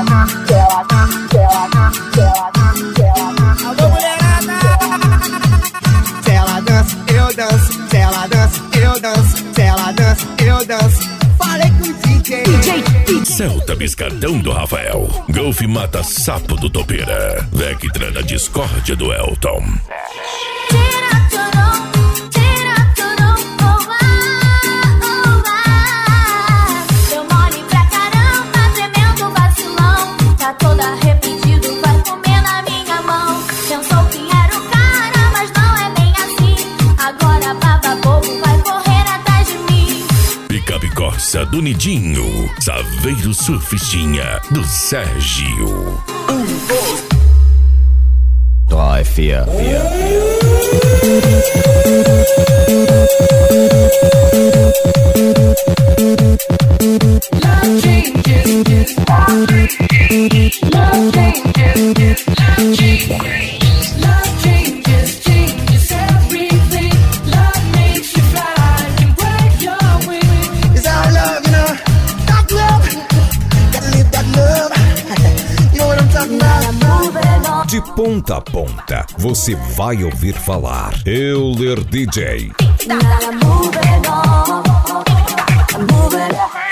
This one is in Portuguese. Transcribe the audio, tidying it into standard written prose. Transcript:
Alô, mulherada! Se ela dança, eu danço. Se ela dança, eu danço. Se ela dança, eu danço. Falei com o DJ. Celta Biscardão do Rafael. Golf mata sapo do Topeira. Vectra na discórdia do Elton. Eu mole pra caramba, tremendo vacilão. Tá toda arrependido, vai comer na minha mão. Pensou que era o cara, mas não é bem assim. Agora baba bobo, vai correr atrás de mim. Picape Corsa do Nidinho. Saveiro Surfistinha do Sérgio. Drei, vier. Love changes, love changes, love changes, love changes, changes everything. Love makes you fly and break your wings. It's our love, you know. That love. Gotta live that love. You know what I'm talking about? De ponta a ponta, você vai ouvir falar Euler DJ. Move it on, move it.